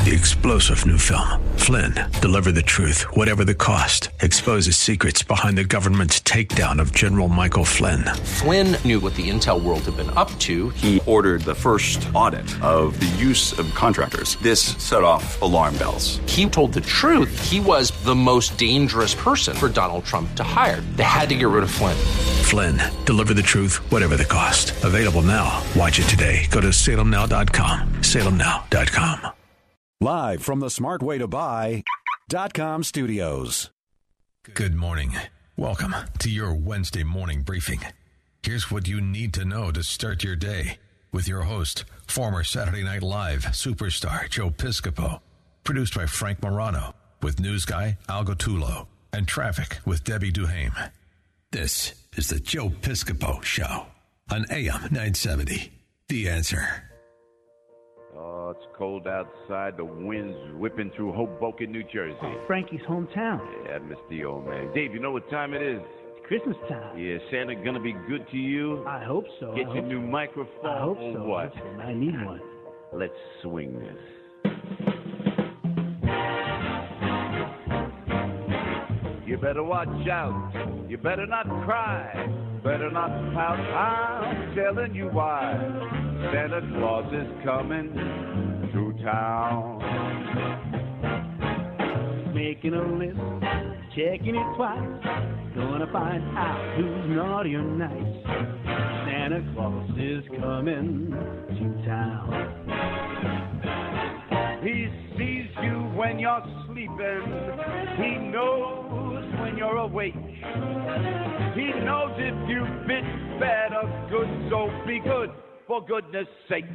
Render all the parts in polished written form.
The explosive new film, Flynn, deliver the truth, whatever the cost, exposes secrets behind the government's takedown of General Michael Flynn. Flynn knew what the intel world had been up to. He ordered the first audit of the use of contractors. This set off alarm bells. He told the truth. He was the most dangerous person for Donald Trump to hire. They had to get rid of Flynn. Flynn, deliver the truth, whatever the cost. Available now. Watch it today. Go to salemnow.com. salemnow.com. Live from the smartwaytobuy.com studios. Good morning. Welcome to your Wednesday morning briefing. Here's what you need to know to start your day with your host, former Saturday Night Live superstar Joe Piscopo. Produced by Frank Morano, with news guy Al Gottulo, and traffic with Debbie Duhame. This is the Joe Piscopo Show on AM 970. The Answer. Oh, it's cold outside. The wind's whipping through Hoboken, New Jersey. Oh, Frankie's hometown. Yeah, I miss the old man. Dave, you know what time it is? It's Christmas time. Yeah, Santa gonna be good to you? I hope so. Get your new microphone I hope or so. what? I need one. Let's swing this. You better watch out. You better not cry. Better not pout. I'm telling you why. Santa Claus is coming to town. Making a list, checking it twice. Gonna find out who's naughty or nice. Santa Claus is coming to town. He sees you when you're sleeping. He knows when you're awake. He knows if you've been bad or good, so be good, for goodness sake.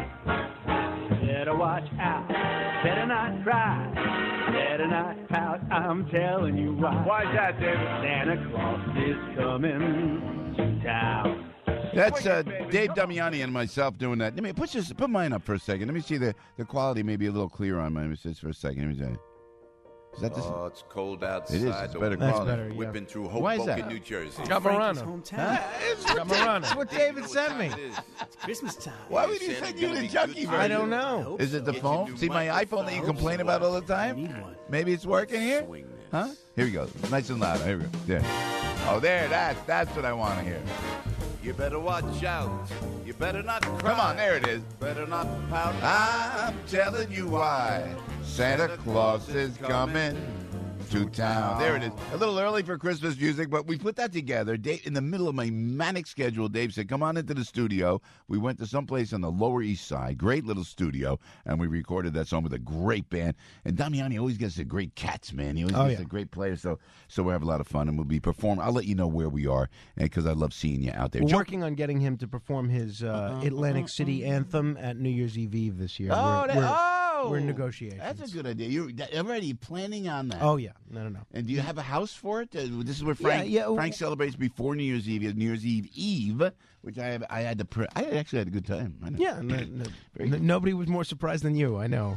Better watch out, better not cry, better not pout, I'm telling you why. Why's that, David? Santa Claus is coming to town. That's Dave Damiani and myself doing that. Let me put mine up for a second. Let me see the quality may be a little clearer on mine. Just for a second. Let me see. Is that this? Oh, it's cold outside. It is. It's better That's quality. better, yeah. Whipping through Why is Hoboken, that? New Jersey. Got Morano. Hometown. Got Morano. That's what David sent me. It's Christmas time. Why would he send you the junkie version? I don't know. Is it the phone? See my iPhone that you complain about all the time? Need one. Maybe it's working here? Huh? Here we go. Nice and loud. Here we go. There. Oh, there. That's what I want to hear. You better watch out. You better not cry. Come on, there it is. Better not pout. I'm telling you why. Santa Claus is coming to town. There it is. A little early for Christmas music, but we put that together. Dave, in the middle of my manic schedule, Dave said, come on into the studio. We went to someplace on the Lower East Side, great little studio, and we recorded that song with a great band. And Damiani always gets the great cats, man. He always gets the great players, so we have a lot of fun, and we'll be performing. I'll let you know where we are, because I love seeing you out there. We're working on getting him to perform his Atlantic City anthem at New Year's Eve this year. We're in negotiations. That's a good idea. You're already planning on that. Oh, yeah. No. And do you have a house for it? This is where Frank celebrates before New Year's Eve. He has New Year's Eve, which I actually had a good time. I know. Yeah. Nobody was more surprised than you. I know.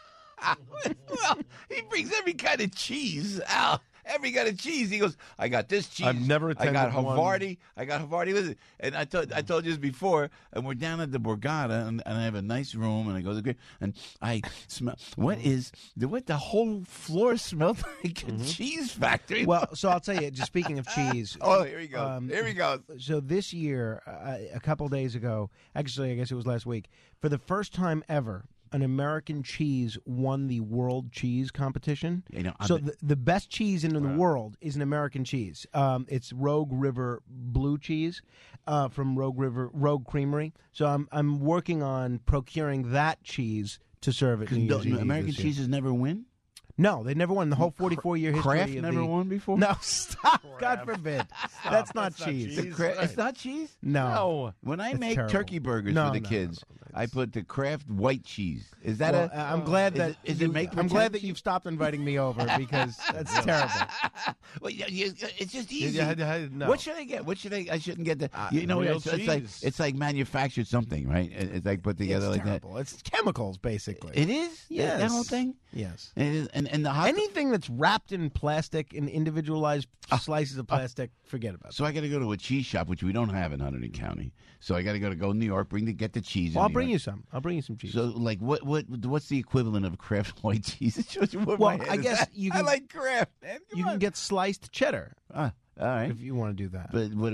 Well, he brings every kind of cheese out. Every kind of cheese. He goes, I got this cheese. I've never I got attended one. Havarti. I got Havarti. Listen, and I told you this before, and we're down at the Borgata, and I have a nice room, and I go to and I smell. What the whole floor smelled like a cheese factory. Well, so I'll tell you, just speaking of cheese. Oh, here we go. Here we go. So this year, a couple days ago, actually, I guess it was last week, for the first time ever, an American cheese won the World Cheese Competition. So the best cheese in the world is an American cheese. It's Rogue River Blue Cheese from Rogue Creamery. So I'm working on procuring that cheese to serve at New Year's Eve. American cheeses never win? No, they never won the whole 44-year history. Kraft never won before? No, stop. God forbid. That's not cheese. It's not cheese? No. When I It's make terrible. turkey burgers for the kids, I put the Kraft white cheese. Is that I'm glad that I'm glad that cheese? you've stopped inviting me over because that's terrible. Well, it's just easy. No. What should I get? I shouldn't get the. real it's like manufactured something, right? It's like put together It's like terrible. that. It's chemicals, basically. It is. Yes. That whole thing. Yes. And it is, and and the hot anything that's wrapped in plastic, in individualized slices of plastic, forget about it. So I got to go to a cheese shop, which we don't have in Hunterdon County. So I got to go to New York, get the cheese. Well, I'll bring you some. I'll bring you some cheese. So, like, what's the equivalent of Kraft white cheese? Well, I guess you can. I like Kraft. Man. You can get sliced cheddar. All right, if you want to do that,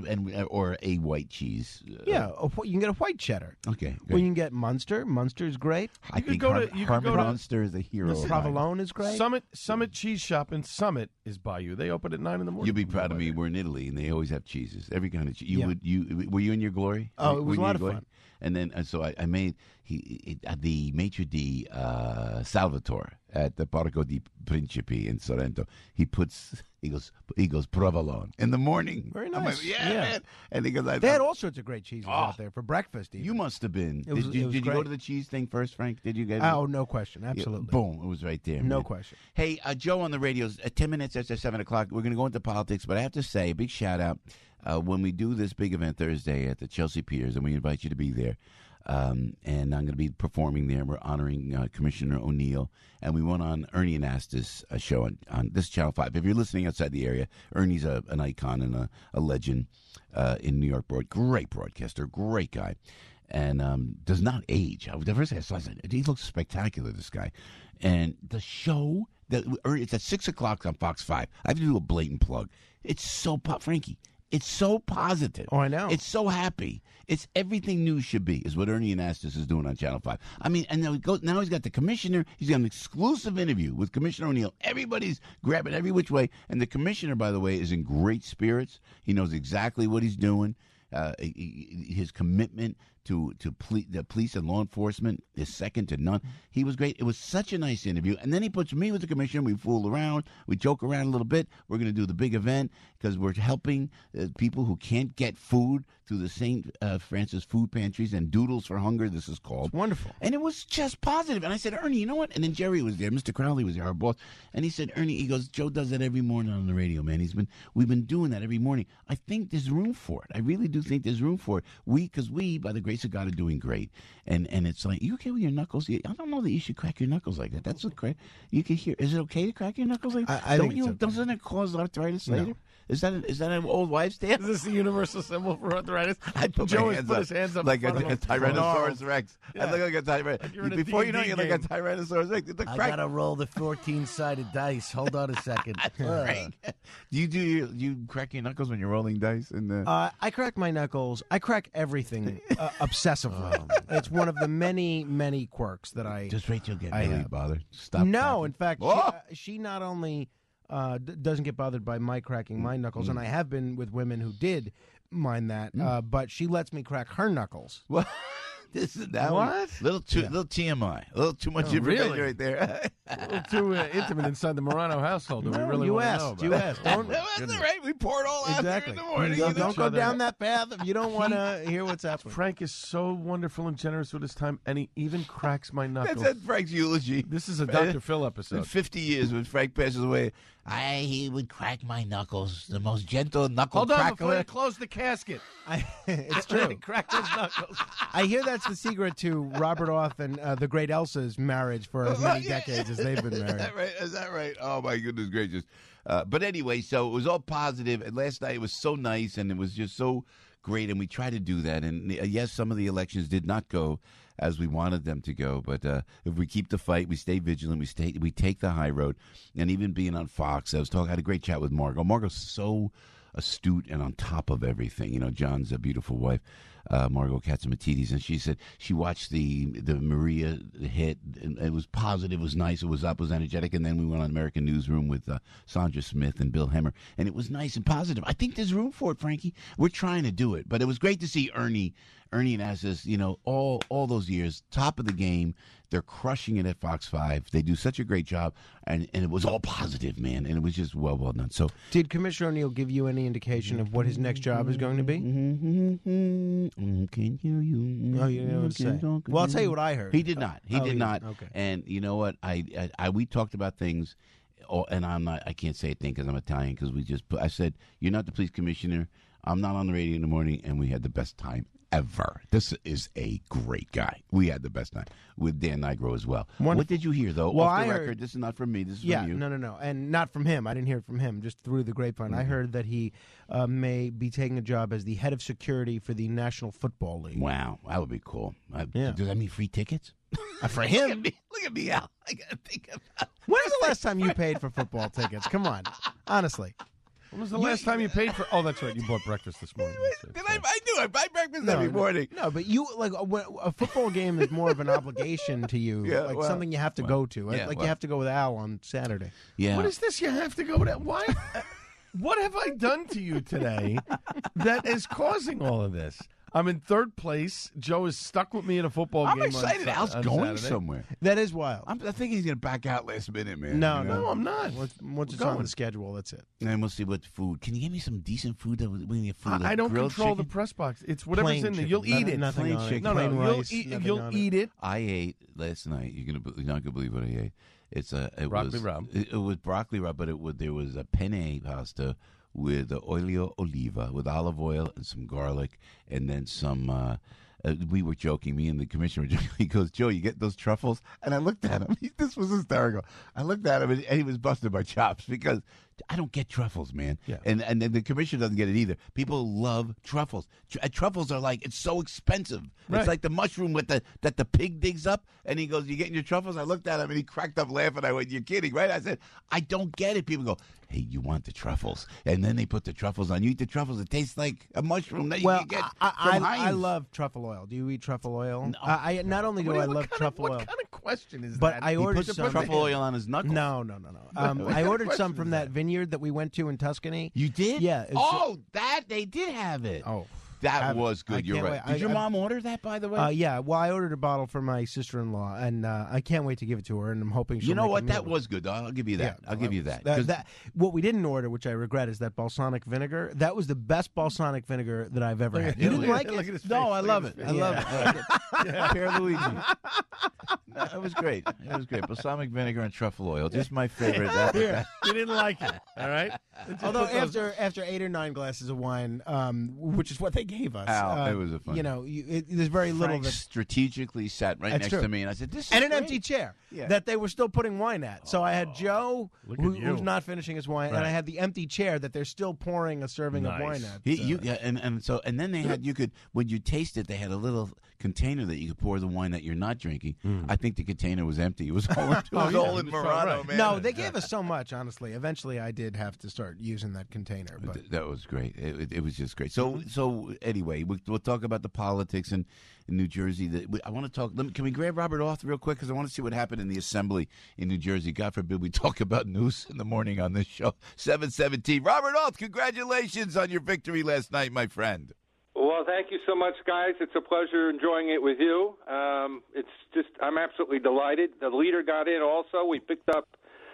or a white cheese. You can get a white cheddar. Okay, well, you can get Munster. Munster's great. I think Harmon Munster is a hero. Provolone is great. Summit Cheese Shop in Summit is by you. They open at 9 in the morning. You'll be proud of me. We're in Italy, and they always have cheeses. Every kind of cheese. Were you in your glory? Oh, it was a lot of fun. And then, so I made the maitre d' Salvatore at the Parco di Principi in Sorrento. He goes provolone in the morning. Very nice. Like, yeah, man. And he goes, they had all sorts of great cheeses out there for breakfast. Even. You must have been. Did you go to the cheese thing first, Frank? Did you get it? Oh, no question. Absolutely. Boom. It was right there. No question. Hey, Joe on the radio, 10 minutes after 7 o'clock. We're going to go into politics, but I have to say, a big shout out. When we do this big event Thursday at the Chelsea Piers, and we invite you to be there, and I'm going to be performing there. We're honoring Commissioner O'Neill, and we went on Ernie Anastas' show on this Channel 5. If you're listening outside the area, Ernie's an icon and a legend in New York. Great broadcaster, great guy, and does not age. The first thing I saw, I said, he looks spectacular, this guy. And the show, it's at 6 o'clock on Fox 5. I have to do a blatant plug. It's so Frankie. It's so positive. Oh, I know. It's so happy. It's everything news should be, is what Ernie Anastas is doing on Channel 5. I mean, and now he's got the commissioner. He's got an exclusive interview with Commissioner O'Neill. Everybody's grabbing every which way. And the commissioner, by the way, is in great spirits. He knows exactly what he's doing. His commitment to the police and law enforcement is second to none. He was great. It was such a nice interview. And then he puts me with the commissioner. We fool around. We joke around a little bit. We're going to do the big event because we're helping people who can't get food through the St. Francis food pantries and Doodles for Hunger, this is called. It's wonderful. And it was just positive. And I said, Ernie, you know what? And then Jerry was there. Mr. Crowley was there, our boss. And he said, Ernie, he goes, Joe does that every morning on the radio, man. We've been doing that every morning. I think there's room for it. I really do think there's room for it. Because we, by the grace of God, are doing great. And it's like, you okay with your knuckles? I don't know that you should crack your knuckles like that. That's okay. You can hear. Is it okay to crack your knuckles like that? I think it's okay. Doesn't it cause arthritis later? No. Is that an old wives' tale? Is this the universal symbol for arthritis? Joe has put his hands up like a Tyrannosaurus Rex. Yeah. I look like a Tyrannosaurus. Before you know it, you're like a Tyrannosaurus Rex. I gotta roll the 14-sided dice. Hold on a second. Right. Do you crack your knuckles when you're rolling dice? I crack my knuckles. I crack everything obsessively. It's one of the many, many quirks that I. Just wait till you get really bothered. Stop. No, cracking. in fact, she not only doesn't get bothered by my cracking my knuckles, and I have been with women who did mind that, but she lets me crack her knuckles. What? This is that what? Little TMI, a little too much information really? right there. A little too intimate inside the Morano household. Do we really you want asked. to know about You asked. Don't, That's all right. We pour it all out there in the morning. Don't go down that path if you don't want to hear what's happening. Frank is so wonderful and generous with his time, and he even cracks my knuckles. That's Frank's eulogy. This is a Dr. Phil In episode. 50 years, when Frank passes away, he would crack my knuckles. The most gentle knuckle Hold on crackler. before you close the casket. It's true. Crack his knuckles. I hear that's the secret to Robert Orth and the great Elsa's marriage for as many decades as they've been married. Is that right? Oh, my goodness gracious. But anyway, so it was all positive. And last night it was so nice, and it was just so great. And we tried to do that. And yes, some of the elections did not go as we wanted them to go. But if we keep the fight, we stay vigilant, we take the high road. And even being on Fox, I had a great chat with Margot. Margot's so astute and on top of everything. You know, John's a beautiful wife, Margot Katzimatidis, and she said she watched the Maria hit, and it was positive, it was nice, it was up, it was energetic, and then we went on American Newsroom with Sandra Smith and Bill Hemmer, and it was nice and positive. I think there's room for it, Frankie. We're trying to do it, but it was great to see Ernie Anastas, you know, all those years, top of the game. They're crushing it at Fox 5. They do such a great job, and it was all positive, man, and it was just well done. So, did Commissioner O'Neill give you any indication of what his next job is going to be? Can hear you. Oh, you know what to say. Well, I'll tell you what I heard. He did not. He did not. Okay. And you know what? We talked about things, and I can't say a thing because I'm Italian. Because I said, you're not the police commissioner. I'm not on the radio in the morning, and we had the best time ever. This is a great guy. We had the best night with Dan Nigro as well. Wonderful. What did you hear, though? Well, Off the I record, heard- this is not from me. This is Yeah, from you. no, and not from him. I didn't hear it from him, just through the grapevine. I heard that he may be taking a job as the head of security for the National Football League. Wow, that would be cool. Yeah. Does that mean free tickets? For him? Look at me, Al. I got to think about When was the last time you paid for football tickets? Come on, honestly. When was the last time you paid for? Oh, that's right. You bought breakfast this morning. I do. I buy breakfast every morning. No, but you a football game is more of an obligation to you, Yeah, well, something you have to go to. yeah, You well. have to go with Al on Saturday. Yeah. What is this? You have to go to why? What have I done to you today that is causing all of this? I'm in third place. Joe is stuck with me in a football I'm game. excited. Al's on going Saturday. somewhere. That is wild. I think he's going to back out last minute, man. No, You know? No, I'm not. Once it's going. on the schedule, that's it. And we'll see what food. Can you give me some decent food? I don't Grilled control the chicken? press box. It's whatever's Plain in there. chicken. You'll eat it. Nothing Plain on it. chicken. No, Plain you'll rice, eat. nothing You'll on eat it. I ate last night. You're not gonna believe what I ate. It's it Broccoli was rabe. It was broccoli rabe, but there was a penne pasta with olio oliva with olive oil and some garlic, and then some. We were joking, me and the commissioner were joking. He goes, Joe, you get those truffles? And I looked at him. This was hysterical. I looked at him, and he was busting my chops because I don't get truffles, man. Yeah. And the commissioner doesn't get it either. People love truffles. Truffles are it's so expensive. Right. It's like the mushroom that the pig digs up. And he goes, you getting your truffles? I looked at him, and he cracked up laughing. I went, you're kidding, right? I said, I don't get it. People go, hey, you want the truffles? And then they put the truffles on. You eat the truffles. It tastes like a mushroom that you can get from I Heinz. love truffle oil. Do you eat truffle oil? No. I not only do I love truffle oil, What kind of question is but that? I He ordered put some truffle oil on his knuckles. No. I ordered question some from is that that? vineyard that we went to in Tuscany. You did? Yeah. it's- Oh, that they did have it. Oh, that have it. was I good. You're can't right. wait. Did your I- mom order that, by the way? yeah. Well, I ordered a bottle for my sister-in-law, and I can't wait to give it to her. And I'm hoping she'll You know make a what? meal That with it. was good. I'll give you that. Yeah, I'll give you that. What we didn't order, which I regret, is that balsamic vinegar. That was the best balsamic vinegar that I've ever had. You didn't like Look it? at his No, face. I Look love at it. his I face. love it. Pierre Luigi. No, it was great. It was great. Balsamic vinegar and truffle oil. Just my favorite. Here, you didn't like it. All right. Although after 8 or 9 glasses of wine, which is what they gave us, Al, it was a fun. You know, there's very little Frank that. strategically sat right That's next true. to me, and I said, "This is And an great." empty chair Yeah. that they were still putting wine at. So I had Joe, Look at who's you. not finishing his wine, and Right. I had the empty chair that they're still pouring a serving of wine at. And then they had you could when you taste it, they had a little container that you could pour the wine that you're not drinking. I think the container was empty. It was all, all in Murano, man. No, they gave us so much. Honestly, eventually I did have to start using that container. But That was great. It was just great. So anyway, we'll talk about the politics in New Jersey. I want to talk. Can we grab Robert Oth real quick because I want to see what happened in the assembly in New Jersey. God forbid we talk about news in the morning on this show. 7:17. Robert Oth, congratulations on your victory last night, my friend. Well, thank you so much, guys. It's a pleasure enjoying it with you. I'm absolutely delighted. The leader got in also. We picked up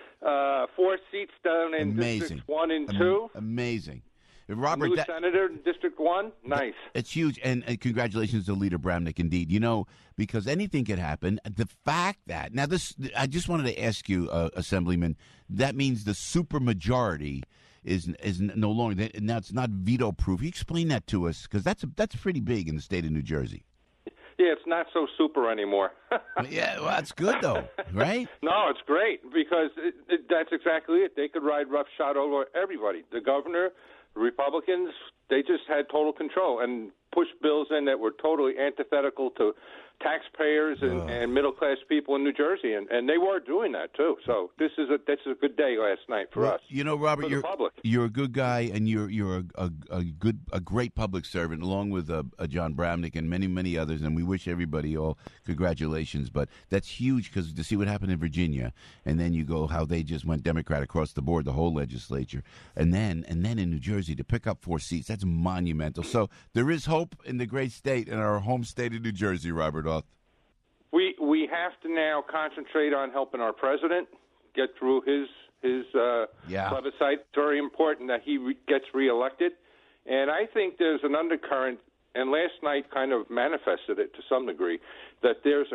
4 seats down in Districts 1 and 2. Amazing. Robert, New senator in District 1. Nice. It's huge, and congratulations to Leader Bramnick, indeed. You know, because anything could happen. The fact that now I just wanted to ask you, Assemblyman. That means the supermajority is no longer now. It's not veto proof. You explain that to us because that's pretty big in the state of New Jersey. Yeah, it's not so super anymore. Yeah, well, that's good though, right? No, it's great because that's exactly it. They could ride roughshod over everybody. The governor, the Republicans, they just had total control and pushed bills in that were totally antithetical to taxpayers and middle-class people in New Jersey, and they were doing that too. So that's a good day last night for us. You know, Robert, for you're a good guy, and you're a great public servant, along with John Bramnick and many others. And we wish everybody all congratulations. But that's huge because to see what happened in Virginia, and then you go how they just went Democrat across the board, the whole legislature, and then in New Jersey to pick up 4 seats, that's monumental. So there is hope in the great state, in our home state of New Jersey, Robert Oth. We have to now concentrate on helping our president get through his plebiscite. It's very important that he gets reelected, and I think there's an undercurrent, and last night kind of manifested it to some degree, that there's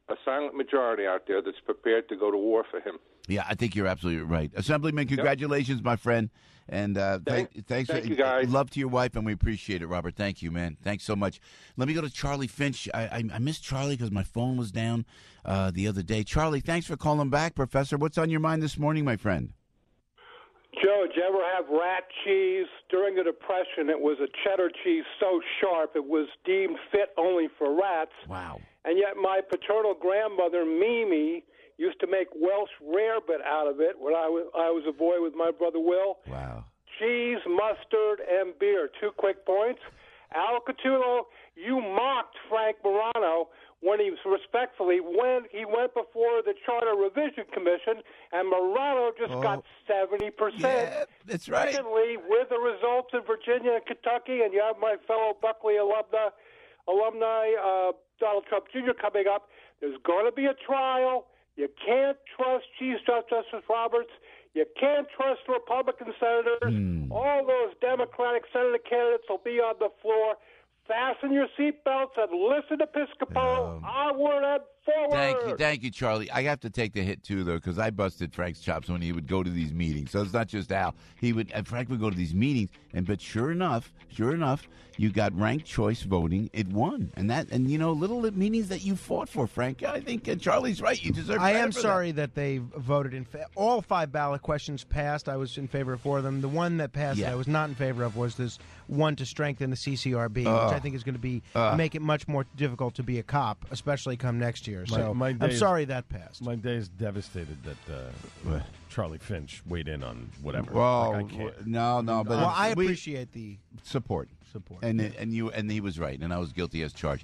a silent majority out there that's prepared to go to war for him. Yeah, I think you're absolutely right. Assemblyman, congratulations, my friend. And thanks thank you, guys. Love to your wife, and we appreciate it, Robert. Thank you, man. Thanks so much. Let me go to Charlie Finch. I missed Charlie because my phone was down the other day. Charlie, thanks for calling back, Professor. What's on your mind this morning, my friend? Joe, did you ever have rat cheese? During the Depression, it was a cheddar cheese so sharp it was deemed fit only for rats. Wow. And yet my paternal grandmother, Mimi, used to make Welsh rarebit out of it when I was a boy with my brother Will. Wow. Cheese, mustard, and beer. 2 quick points. Al Catulo, you mocked Frank Morano when he went before the Charter Revision Commission, and Morano just got 70%. Yeah, that's right. Secondly, with the results in Virginia and Kentucky, and you have my fellow Buckley alumni, Donald Trump Jr. coming up, there's going to be a trial. You can't trust Chief Justice Roberts. You can't trust Republican senators. All those Democratic senator candidates will be on the floor. Fasten your seatbelts and listen to Piscopo. Onward and forward. Thank you, Charlie. I have to take the hit, too, though, because I busted Frank's chops when he would go to these meetings. So it's not just Al. Frank would go to these meetings, but sure enough, you got ranked choice voting. It won. And little meetings that you fought for, Frank. I think Charlie's right. You deserve credit. I am sorry that they voted in all 5 ballot questions passed. I was in favor of 4 of them. The one that passed that I was not in favor of was this one to strengthen the CCRB, which I think is going to make it much more difficult to be a cop, especially come next year. I'm sorry that passed. My day is devastated that Charlie Finch weighed in on whatever. Well, I can't. No, but I appreciate the support. And he was right, and I was guilty as charged.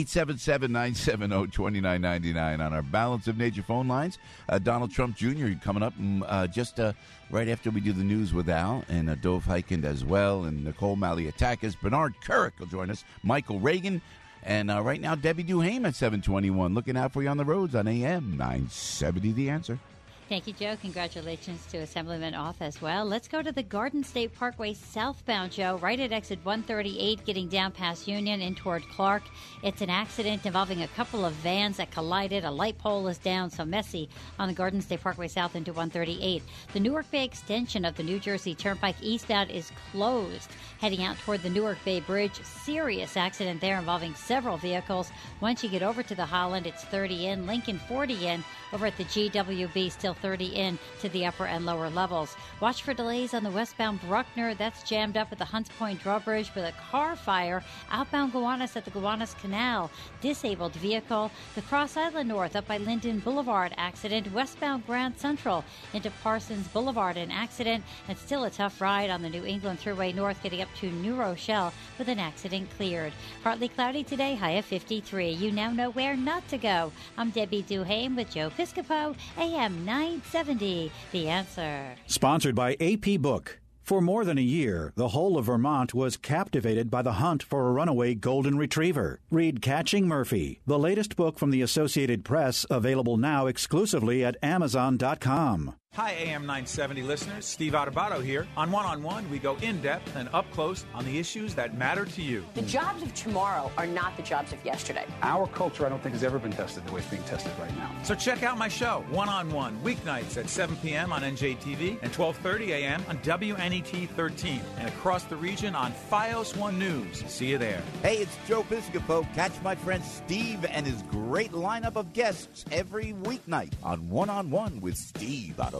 877-970-2999 on our Balance of Nature phone lines. Donald Trump Jr. coming up just right after we do the news with Al, and Dov Hikind as well, and Nicole Malliotakis. Bernard Kerik will join us. Michael Reagan. And right now, Debbie Duhame at 721, looking out for you on the roads on AM 970 The Answer. Thank you, Joe. Congratulations to Assemblyman Oth as well. Let's go to the Garden State Parkway southbound, Joe, right at exit 138, getting down past Union in toward Clark. It's an accident involving a couple of vans that collided. A light pole is down, so messy on the Garden State Parkway south into 138. The Newark Bay extension of the New Jersey Turnpike eastbound is closed, heading out toward the Newark Bay Bridge. Serious accident there involving several vehicles. Once you get over to the Holland, it's 30 in. Lincoln 40 in. Over at the GWB, still 30 in to the upper and lower levels. Watch for delays on the westbound Bruckner. That's jammed up at the Hunts Point Drawbridge with a car fire. Outbound Gowanus at the Gowanus Canal. Disabled vehicle. The Cross Island North up by Linden Boulevard accident. Westbound Grand Central into Parsons Boulevard an accident. And still a tough ride on the New England Thruway North getting up to New Rochelle with an accident cleared. Partly cloudy today, high of 53. You now know where not to go. I'm Debbie Duhame with Joe Piscopo, AM 970, The Answer. Sponsored by AP Book. For more than a year, the whole of Vermont was captivated by the hunt for a runaway golden retriever. Read Catching Murphy, the latest book from the Associated Press, available now exclusively at Amazon.com. Hi, AM 970 listeners. Steve Adubato here. On One-on-One, we go in-depth and up-close on the issues that matter to you. The jobs of tomorrow are not the jobs of yesterday. Our culture, I don't think, has ever been tested the way it's being tested right now. So check out my show, One-on-One, weeknights at 7 p.m. on NJTV and 12:30 a.m. on WNET 13 and across the region on FiOS 1 News. See you there. Hey, it's Joe Piscopo. Catch my friend Steve and his great lineup of guests every weeknight on One-on-One with Steve Adubato.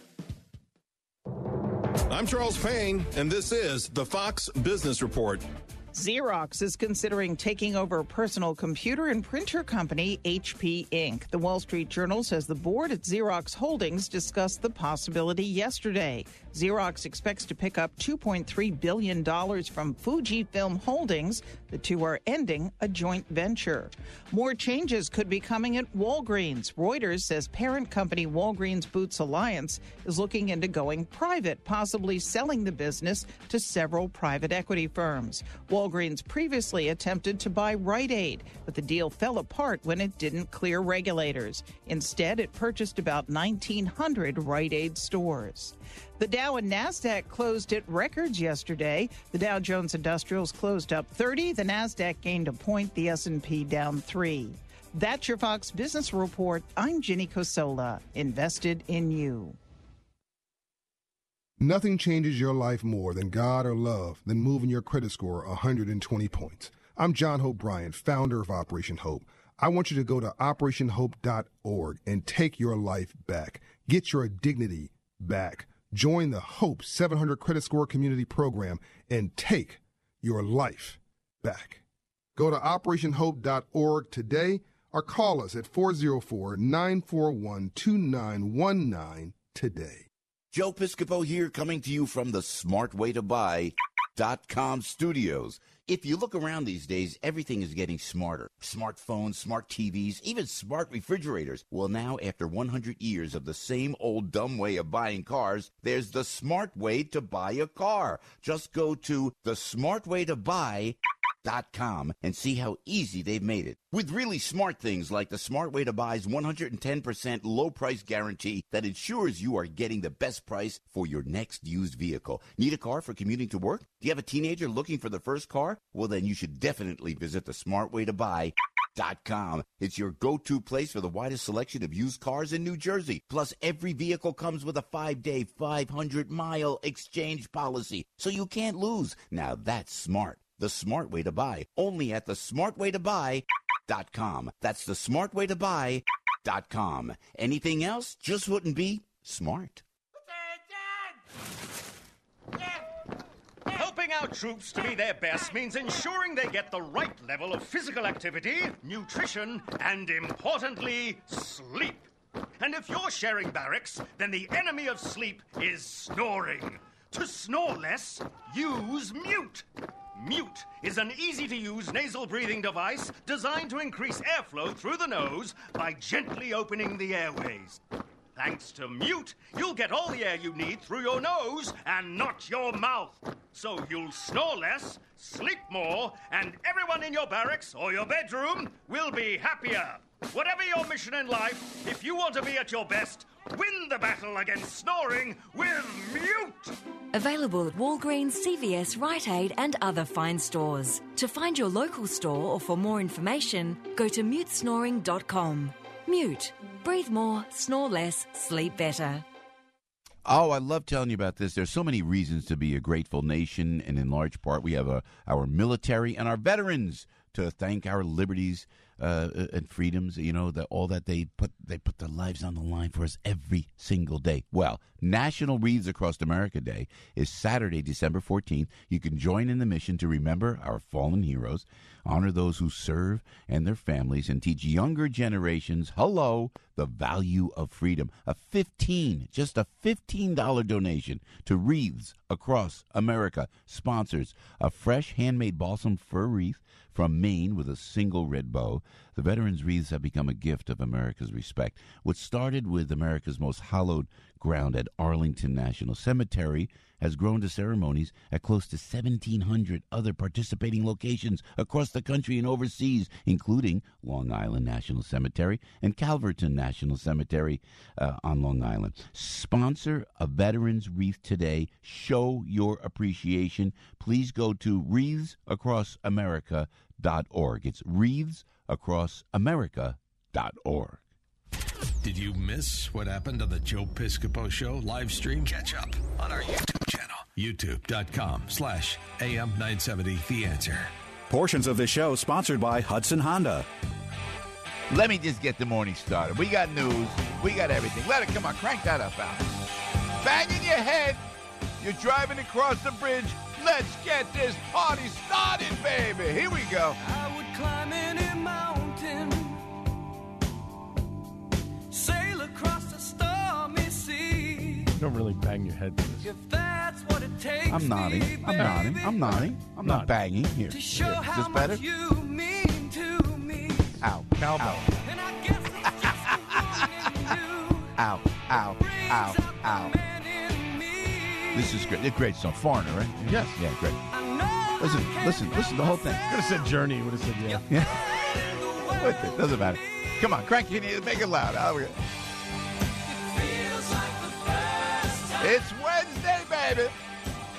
I'm Charles Payne, and this is the Fox Business Report. Xerox is considering taking over personal computer and printer company HP Inc. The Wall Street Journal says the board at Xerox Holdings discussed the possibility yesterday. Xerox expects to pick up $2.3 billion from Fujifilm Holdings. The two are ending a joint venture. More changes could be coming at Walgreens. Reuters says parent company Walgreens Boots Alliance is looking into going private, possibly selling the business to several private equity firms. Walgreens previously attempted to buy Rite Aid, but the deal fell apart when it didn't clear regulators. Instead, it purchased about 1,900 Rite Aid stores. The Dow and NASDAQ closed at records yesterday. The Dow Jones Industrials closed up 30. The NASDAQ gained a point. The S&P down 3. That's your Fox Business Report. I'm Ginny Cosola, invested in you. Nothing changes your life more than God or love than moving your credit score 120 points. I'm John Hope Bryant, founder of Operation Hope. I want you to go to operationhope.org and take your life back. Get your dignity back. Join the Hope 700 Credit Score Community Program and take your life back. Go to operationhope.org today or call us at 404-941-2919 today. Joe Piscopo here, coming to you from the smartwaytobuy.com studios. If you look around these days, everything is getting smarter. Smartphones, smart TVs, even smart refrigerators. Well, now, after 100 years of the same old dumb way of buying cars, there's the smart way to buy a car. Just go to thesmartwaytobuy.com and see how easy they've made it. With really smart things like the Smart Way to Buy's 110% low price guarantee that ensures you are getting the best price for your next used vehicle. Need a car for commuting to work? Do you have a teenager looking for the first car? Well, then you should definitely visit the smartwaytobuy.com. It's your go-to place for the widest selection of used cars in New Jersey. Plus, every vehicle comes with a 5-day, 500-mile exchange policy, so you can't lose. Now that's smart. The Smart Way to Buy, only at thesmartwaytobuy.com. That's thesmartwaytobuy.com. Anything else just wouldn't be smart. Helping our troops to be their best means ensuring they get the right level of physical activity, nutrition, and, importantly, sleep. And if you're sharing barracks, then the enemy of sleep is snoring. To snore less, use Mute. Mute is an easy-to-use nasal breathing device designed to increase airflow through the nose by gently opening the airways. Thanks to Mute, you'll get all the air you need through your nose and not your mouth. So you'll snore less, sleep more, and everyone in your barracks or your bedroom will be happier. Whatever your mission in life, if you want to be at your best, win the battle against snoring with Mute. Available at Walgreens, CVS, Rite Aid and other fine stores. To find your local store or for more information, go to mutesnoring.com. Mute. Breathe more, snore less, sleep better. Oh, I love telling you about this. There's so many reasons to be a grateful nation, and in large part, we have our military and our veterans to thank. Our liberties and freedoms, you know, all that they put their lives on the line for us every single day. Well, National Wreaths Across America Day is Saturday, December 14th. You can join in the mission to remember our fallen heroes, honor those who serve and their families, and teach younger generations, the value of freedom. Just a $15 donation to Wreaths Across America sponsors a fresh handmade balsam fir wreath from Maine with a single red bow. The Veterans Wreaths have become a gift of America's respect. What started with America's most hallowed ground at Arlington National Cemetery has grown to ceremonies at close to 1,700 other participating locations across the country and overseas, including Long Island National Cemetery and Calverton National Cemetery on Long Island. Sponsor a Veterans Wreath today. Show your appreciation. Please go to wreathsacrossamerica.org. It's wreathsacrossamerica.org. Did you miss what happened on the Joe Piscopo Show live stream? Catch up on our YouTube channel, youtube.com/AM970 The Answer. Portions of this show sponsored by Hudson Honda. Let me just get the morning started. We got news. We got everything. Let it, come on, crank that up out. Banging your head. You're driving across the bridge. Let's get this party started, baby. Here we go. I would climb any mountain, sail across the stormy sea. You don't really bang your head to this. If that's what it takes. I'm nodding. I'm not banging. Here. To show Here. Is how this better? much you mean to me. Ow. Cowbell. And I guess it's just the one in you. Ow. This is great. It's a great song. Foreigner, right? Yes. Yeah, great. Listen, the whole thing. Could have said Journey. Would have said yeah. With it. Doesn't matter. Come on, crank it. Make it loud. It's Wednesday, baby.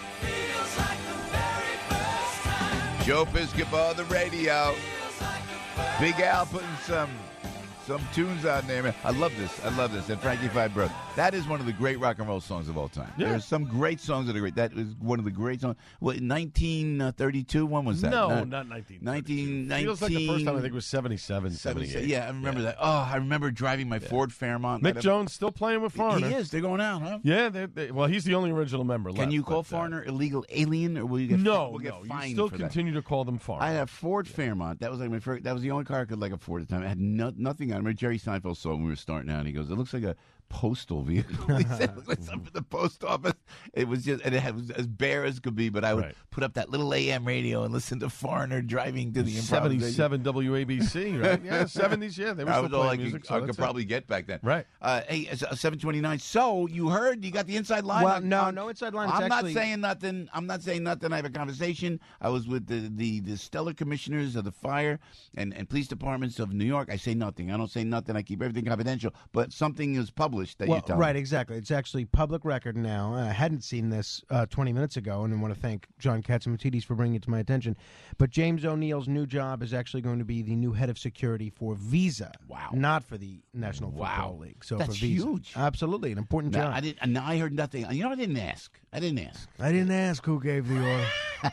Joe Piscopo on the radio. Big Al putting some tunes out there, man. I love this. And Frankie Five Brothers. That is one of the great rock and roll songs of all time. Yeah. There's some great songs that are great. That is one of the great songs. What, 1932? When was that? No, not 19. Feels like the first time I think it was 77, 78. Yeah, I remember that. Oh, I remember driving my Ford Fairmont. Mick Jones still playing with Foreigner. He is. They're going out, huh? Yeah. Well, he's the only original member left. Can you call Foreigner illegal alien, or will you get no? get You fined still for continue to call them Foreigner. I had a Ford Fairmont. That was like my first. That was the only car I could afford at the time. It had nothing on it. I remember Jerry Seinfeld saw it when we were starting out. And he goes, "It looks like a postal vehicle." He said, "It looks like something from the post office." It was just, and it was as bare as could be. But I would put up that little AM radio and listen to Foreigner driving to the 77 WABC, right? Yeah, 70s. Yeah, they were still playing music. I could probably get back then. Right. Hey, 7:29. So you heard? You got the inside line? Well, no inside line. I'm not saying nothing. I have a conversation. I was with the stellar commissioners of the fire and police departments of New York. I say nothing. I don't say nothing. I keep everything confidential. But something is published that you tell me. Right, exactly. It's actually public record now. I hadn't seen this 20 minutes ago, and I want to thank John Katzimatidis for bringing it to my attention. But James O'Neill's new job is actually going to be the new head of security for Visa. Wow. Not for the National Football League. So that's for Visa. Huge. Absolutely, an important job. I heard nothing. You know, I didn't ask. I didn't ask who gave the order.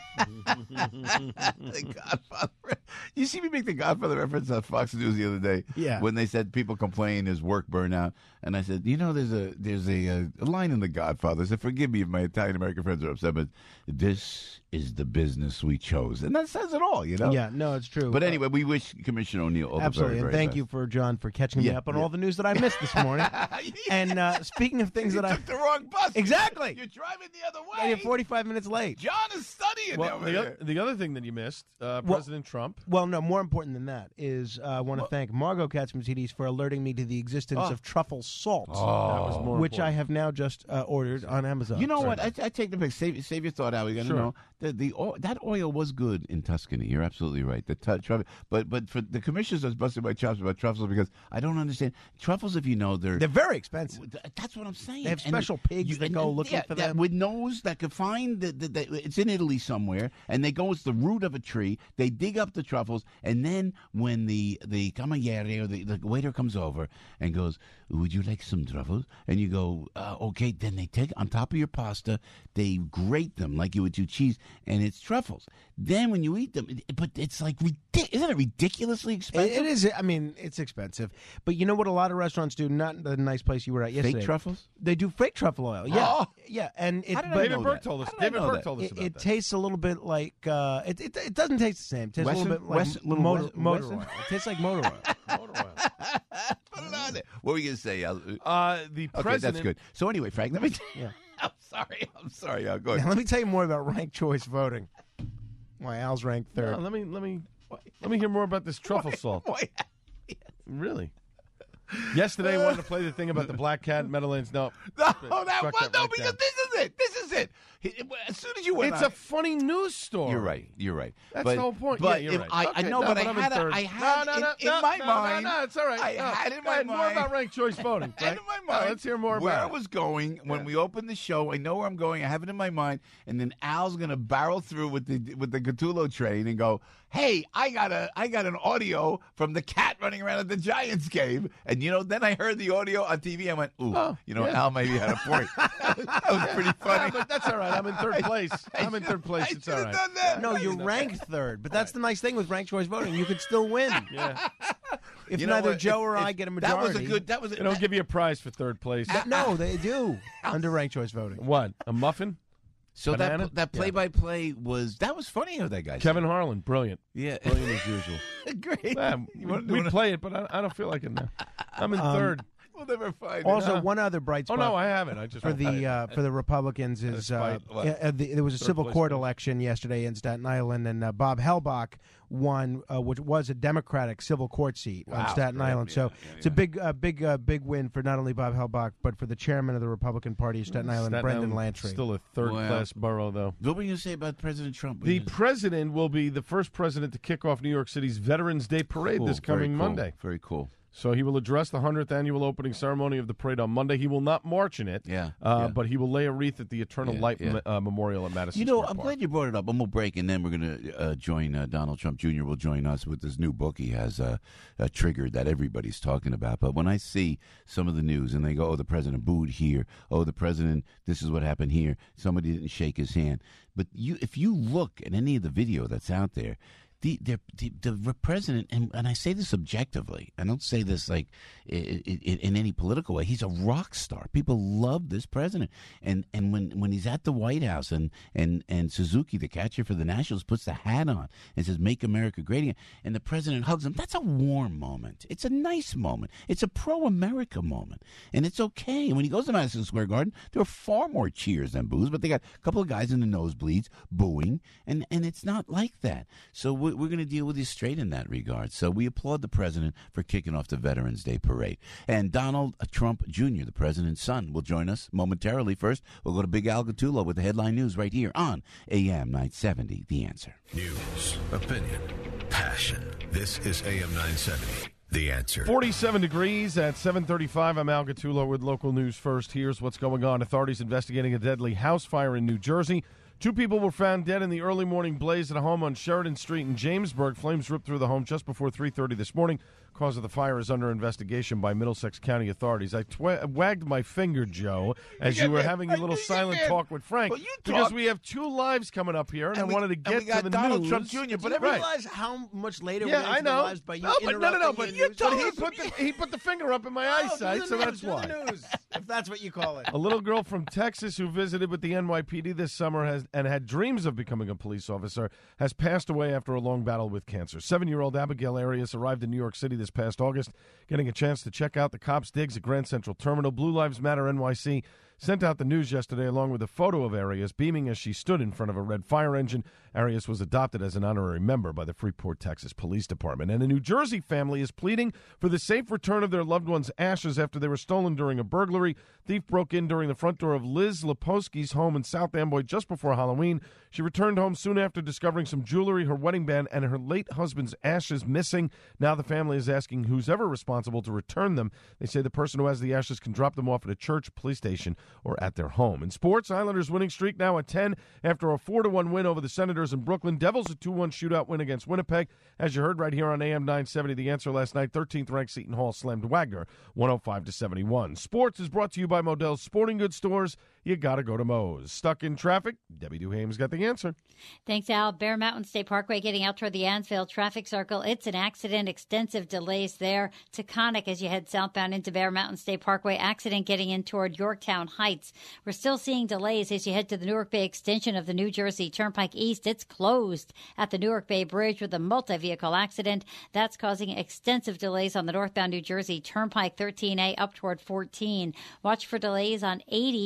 The Godfather. You see me make the Godfather reference on Fox News the other day. Yeah. When they said people complain his work burnout, and I said, you know, there's a line in the Godfather. I said, forgive me if my Italian American friends are upset, but this is the business we chose, and that says it all. You know. Yeah. No, it's true. But anyway, we wish Commissioner O'Neill all absolutely, the very, and very thank best. you for John for catching me up on all the news that I missed this morning. And speaking of things you that took the wrong bus. Exactly. You're driving the other way. I get 45 minutes late. John is studying over there. The other thing that you missed, President Trump. Well, no, more important than that is I want to thank Margot Katzimatidis for alerting me to the existence of truffle salt, that was more which important. I have now just ordered on Amazon. You know what? I take the pick. Save your thought out. We got to know that oil was good in Tuscany. You're absolutely right. But for the commissioners, I was busting my chops about truffles because I don't understand truffles. If you know, they're very expensive. That's what I'm saying. They have special pigs that go looking for them with nose that could find it's in Italy somewhere, and they go. It's the root of a tree. They dig up the truffles, and then when the cameriere or the waiter comes over and goes, "Would you like some truffles?" and you go, "Okay." Then they take on top of your pasta, they grate them like you would do cheese, and it's truffles. Then when you eat them, but it's like isn't it ridiculously expensive? It is. I mean, it's expensive, but you know what? A lot of restaurants do. Not the nice place you were at yesterday. Fake truffles? They do fake truffle oil. Yeah, Oh. yeah. And David Burke told us. David Burke told us about it that. tastes a little bit like it doesn't taste the same. It tastes a little bit like motor oil. It tastes like motor oil. What were you going to say? The president. Okay, that's good. So anyway, Frank, let me. Yeah. I'm sorry. Go ahead. Now, let me tell you more about ranked choice voting. Why Al's ranked third. No, let me hear more about this truffle salt. Really? Yesterday, I wanted to play the thing about the black cat in Meadowlands. No, because down. this is it. As soon as you went, It's a funny news story. You're right. That's but, the whole point. But yeah, you're right. I know, no, but I'm in third. I had in my mind. No, it's all right. I had in my mind. More about ranked choice voting. I had in my mind. Let's hear more where about I was going when we opened the show. I know where I'm going. I have it in my mind, and then Al's going to barrel through with the Cthulhu train and go, "Hey, I got an audio from the cat running around at the Giants game," and then I heard the audio on TV. I went, "Ooh, Al maybe had a point." That was pretty funny. But that's all right. I'm in third place. It's all right. Done that. No, you're ranked third, but that's the nice thing with ranked choice voting. You could still win. Yeah. If neither Joe or I get a majority. They don't give you a prize for third place. No, they do under ranked choice voting. What? A muffin? So Banana? that play-by-play was funny how that guy Kevin Harlan, brilliant. Yeah. Brilliant as usual. Great. We'd play it, but I don't feel like it now. I'm in third. We'll never find it. Also, one other bright spot. Oh no, I haven't. I just for the Republicans is there was a civil court election yesterday in Staten Island, and Bob Helbach won, which was a Democratic civil court seat on Staten Island. So it's a big win for not only Bob Helbach but for the chairman of the Republican Party of Staten Island, Brendan Lantry. Still a third-class borough, though. What were you going to say about President Trump? The president will be the first president to kick off New York City's Veterans Day Parade this coming Monday. Very cool. So he will address the 100th annual opening ceremony of the parade on Monday. He will not march in it, but he will lay a wreath at the Eternal Light Memorial at Madison Square Park. I'm glad you brought it up. And we'll break, and then we're going to join Donald Trump Jr. will join us with this new book he has triggered that everybody's talking about. But when I see some of the news, and they go, oh, the president booed here. Oh, the president, this is what happened here. Somebody didn't shake his hand. But if you look at any of the video that's out there, the president, and I say this objectively, I don't say this like in any political way, he's a rock star. People love this president. And when he's at the White House and Suzuki, the catcher for the Nationals, puts the hat on and says, "Make America Great Again," and the president hugs him, that's a warm moment. It's a nice moment. It's a pro-America moment. And it's okay. And when he goes to Madison Square Garden, there are far more cheers than boos, but they got a couple of guys in the nosebleeds booing, and it's not like that. So we're going to deal with you straight in that regard. So we applaud the president for kicking off the Veterans Day parade. And Donald Trump Jr., the president's son, will join us momentarily. First, we'll go to Big Al Gattullo with the headline news right here on AM 970, The Answer. News, opinion, passion. This is AM 970, The Answer. 47 degrees at 7:35. I'm Al Gattullo with local news first. Here's what's going on. Authorities investigating a deadly house fire in New Jersey. 2 people were found dead in the early morning blaze at a home on Sheridan Street in Jamesburg. Flames ripped through the home just before 3:30 this morning. Cause of the fire is under investigation by Middlesex County authorities. I wagged my finger, Joe, as you were having a little silent talk with Frank, because we have 2 lives coming up here, and I wanted to get to the Donald news. Trump Jr., but Do you realize how much later Yeah, we're I into the know. lives by you No, but interrupting he put the finger up in my eyesight, so that's do why. the news, if that's what you call it. A little girl from Texas who visited with the NYPD this summer and had dreams of becoming a police officer has passed away after a long battle with cancer. 7-year-old Abigail Arias arrived in New York City this past August, getting a chance to check out the cops' digs at Grand Central Terminal. Blue Lives Matter NYC sent out the news yesterday along with a photo of Arias beaming as she stood in front of a red fire engine. Arias was adopted as an honorary member by the Freeport, Texas Police Department. And a New Jersey family is pleading for the safe return of their loved one's ashes after they were stolen during a burglary. Thief broke in during the front door of Liz Leposki's home in South Amboy just before Halloween. She returned home soon after discovering some jewelry, her wedding band, and her late husband's ashes missing. Now the family is asking who's ever responsible to return them. They say the person who has the ashes can drop them off at a church, police station, or at their home. In sports, Islanders winning streak now at 10 after a 4-1 win over the Senators in Brooklyn. Devils a 2-1 shootout win against Winnipeg. As you heard right here on AM 970, The Answer last night, 13th ranked Seton Hall slammed Wagner 105-71. Sports is brought to you by Modell's Sporting Goods Stores. You got to go to Moe's. Stuck in traffic? Debbie Duhame's got the answer. Thanks, Al. Bear Mountain State Parkway getting out toward the Ansville traffic circle. It's an accident. Extensive delays there. Taconic as you head southbound into Bear Mountain State Parkway. Accident getting in toward Yorktown Heights. We're still seeing delays as you head to the Newark Bay extension of the New Jersey Turnpike East. It's closed at the Newark Bay Bridge with a multi-vehicle accident. That's causing extensive delays on the northbound New Jersey Turnpike 13A up toward 14. Watch for delays on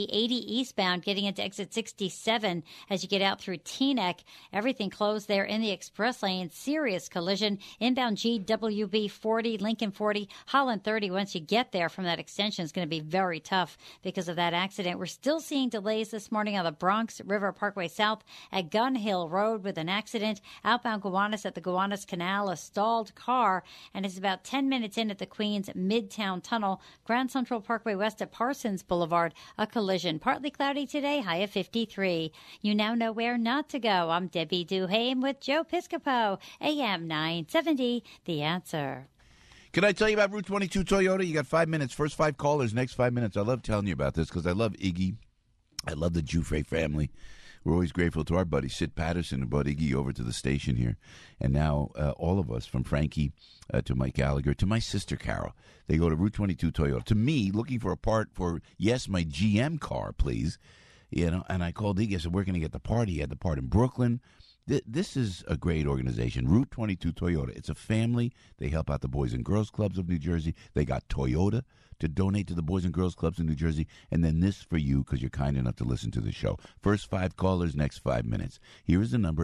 80 eastbound getting into exit 67 as you get out through Teaneck. Everything closed there in the express lane. Serious collision. Inbound GWB 40, Lincoln 40, Holland 30. Once you get there from that extension, it's going to be very tough because of that accident. We're still seeing delays this morning on the Bronx River Parkway South at Gun Hill Road with an accident. Outbound Gowanus at the Gowanus Canal, a stalled car, and it's about 10 minutes in at the Queens Midtown Tunnel. Grand Central Parkway West at Parsons Boulevard, a collision. Partly cloudy today, high of 53. You now know where not to go. I'm Debbie Duhame with Joe Piscopo, AM 970, The Answer. Can I tell you about Route 22 Toyota? You got 5 minutes. First 5 callers, next 5 minutes. I love telling you about this because I love Iggy. I love the Giuffre family. We're always grateful to our buddy Sid Patterson who brought Iggy over to the station here. And now all of us, from Frankie to Mike Gallagher to my sister Carol, they go to Route 22 Toyota. To me, looking for a part for, yes, my GM car, please. You know, and I called Iggy. I said, we're going to get the part. He had the part in Brooklyn. This is a great organization, Route 22 Toyota. It's a family. They help out the Boys and Girls Clubs of New Jersey. They got Toyota to donate to the Boys and Girls Clubs in New Jersey. And then this for you because you're kind enough to listen to the show. First 5 callers, next 5 minutes. Here is the number,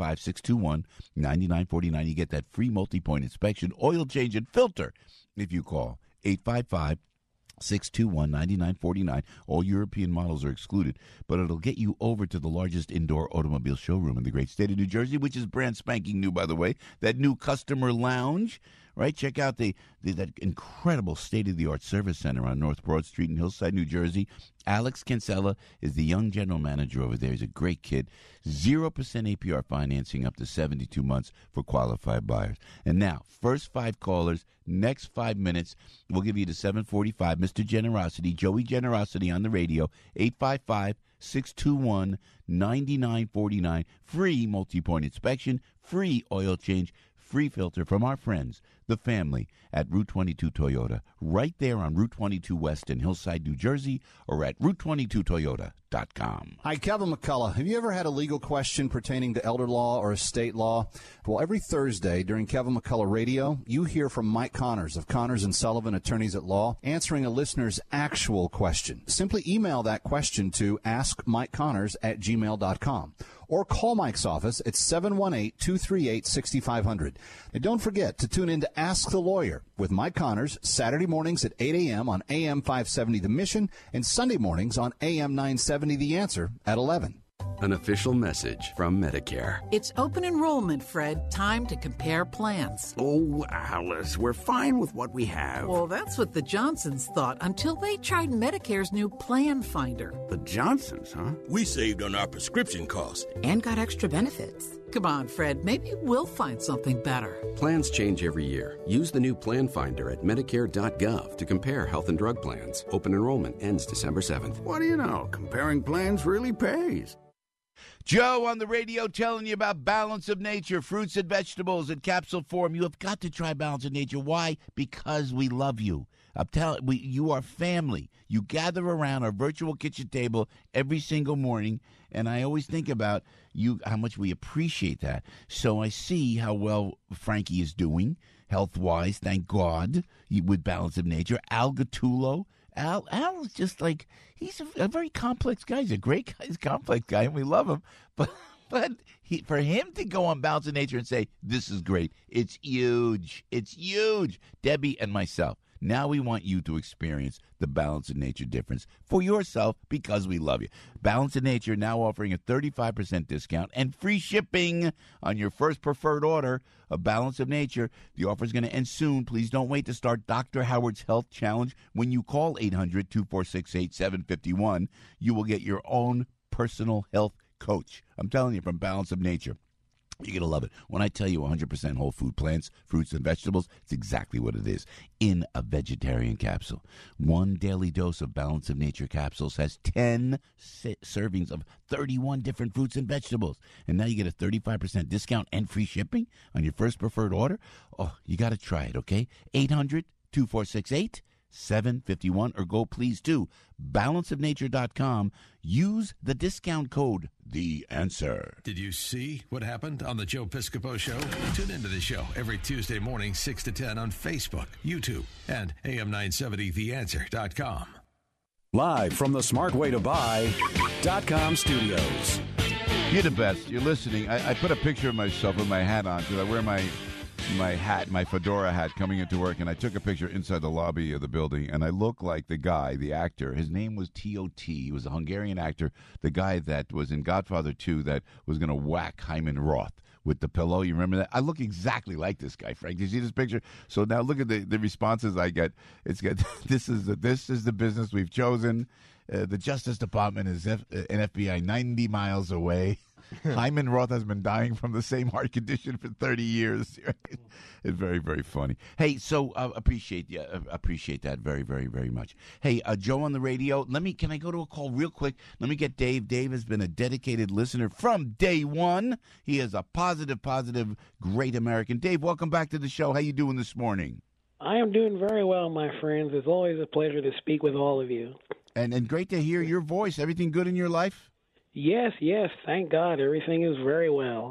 855-621-9949. You get that free multi-point inspection, oil change, and filter if you call 855-621-9949. All European models are excluded, but it'll get you over to the largest indoor automobile showroom in the great state of New Jersey, which is brand spanking new, by the way. That new customer lounge right? Check out that incredible state-of-the-art service center on North Broad Street in Hillside, New Jersey. Alex Kinsella is the young general manager over there. He's a great kid. 0% APR financing up to 72 months for qualified buyers. And now, first 5 callers, next 5 minutes, we'll give you the 745 Mr. Generosity, Joey Generosity on the radio, 855-621-9949. Free multi-point inspection, free oil change, free filter from our friends, the family at Route 22 Toyota, right there on Route 22 West in Hillside, New Jersey, or at Route22Toyota.com. Hi, Kevin McCullough. Have you ever had a legal question pertaining to elder law or estate law? Well, every Thursday during Kevin McCullough Radio, you hear from Mike Connors of Connors & Sullivan Attorneys at Law, answering a listener's actual question. Simply email that question to askmikeconnors@gmail.com. Or call Mike's office at 718-238-6500. And don't forget to tune in to Ask the Lawyer with Mike Connors, Saturday mornings at 8 a.m. on AM 570 The Mission, and Sunday mornings on AM 970 The Answer at 11. An official message from Medicare. It's open enrollment, Fred. Time to compare plans. Oh, Alice, we're fine with what we have. Well, that's what the Johnsons thought until they tried Medicare's new Plan Finder. The Johnsons, huh? We saved on our prescription costs. And got extra benefits. Come on, Fred. Maybe we'll find something better. Plans change every year. Use the new Plan Finder at Medicare.gov to compare health and drug plans. Open enrollment ends December 7th. What do you know? Comparing plans really pays. Joe on the radio telling you about Balance of Nature, fruits and vegetables in capsule form. You have got to try Balance of Nature. Why? Because we love you. I'm telling you are family. You gather around our virtual kitchen table every single morning, and I always think about you, how much we appreciate that. So I see how well Frankie is doing health-wise, thank God, with Balance of Nature. Al Gattulo. Al is just like, he's a very complex guy. He's a great guy. He's a complex guy, and we love him. But for him to go on Balance of Nature and say, this is great, it's huge. It's huge. Debbie and myself. Now we want you to experience the Balance of Nature difference for yourself because we love you. Balance of Nature now offering a 35% discount and free shipping on your first preferred order of Balance of Nature. The offer is going to end soon. Please don't wait to start Dr. Howard's Health Challenge. When you call 800-246-8751, you will get your own personal health coach. I'm telling you, from Balance of Nature. You're going to love it. When I tell you 100% whole food plants, fruits, and vegetables, it's exactly what it is in a vegetarian capsule. One daily dose of Balance of Nature capsules has 10 servings of 31 different fruits and vegetables. And now you get a 35% discount and free shipping on your first preferred order. Oh, you got to try it, okay? 800-246-8751 or go please to balanceofnature.com. Use the discount code The Answer. Did you see what happened on the Joe Piscopo Show? Tune into the show every Tuesday morning, 6 to 10 on Facebook, YouTube, and AM970theanswer.com. Live from the smartwaytobuy.com studios. You're the best. You're listening. I put a picture of myself with my hat on because I wear my hat, my fedora hat, coming into work, and I took a picture inside the lobby of the building, and I look like the guy, the actor. His name was T.O.T. He was a Hungarian actor, the guy that was in Godfather 2 that was going to whack Hyman Roth with the pillow. You remember that? I look exactly like this guy, Frank. Did you see this picture? So now look at the responses I get. It's got, this is the business we've chosen. The Justice Department is an FBI 90 miles away. Hyman Roth has been dying from the same heart condition for 30 years. It's very, very funny. Hey, so appreciate that very, very, very much. Hey, Joe on the radio. Can I go to a call real quick? Let me get Dave. Dave has been a dedicated listener from day one. He is a positive, great American. Dave, welcome back to the show. How you doing this morning? I am doing very well, my friends. It's always a pleasure to speak with all of you. And great to hear your voice. Everything good in your life? Yes, thank God. Everything is very well.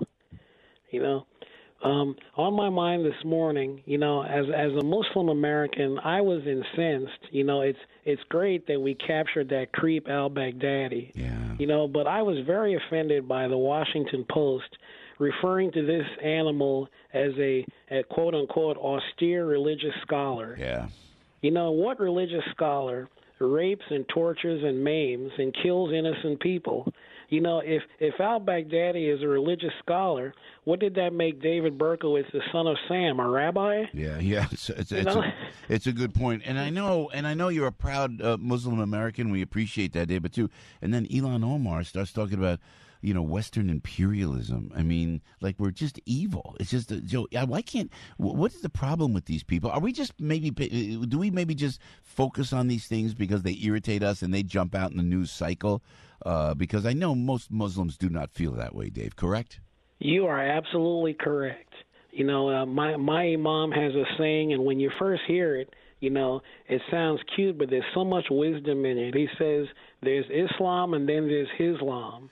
On my mind this morning, as a Muslim American, I was incensed. It's great that we captured that creep al-Baghdadi. Yeah. But I was very offended by the Washington Post referring to this animal as a quote-unquote austere religious scholar. Yeah. What religious scholar rapes and tortures and maims and kills innocent people? If al-Baghdadi is a religious scholar, what did that make David Berkowitz, the son of Sam, a rabbi? Yeah. It's a good point, and I know you're a proud Muslim American. We appreciate that, David, too. And then Ilhan Omar starts talking about, Western imperialism. I mean, like we're just evil. It's just, Joe. Why can't? What is the problem with these people? Are we just do we maybe just focus on these things because they irritate us and they jump out in the news cycle? Because I know most Muslims do not feel that way, Dave. Correct? You are absolutely correct. My imam has a saying, and when you first hear it, it sounds cute, but there's so much wisdom in it. He says there's Islam and then there's Islam.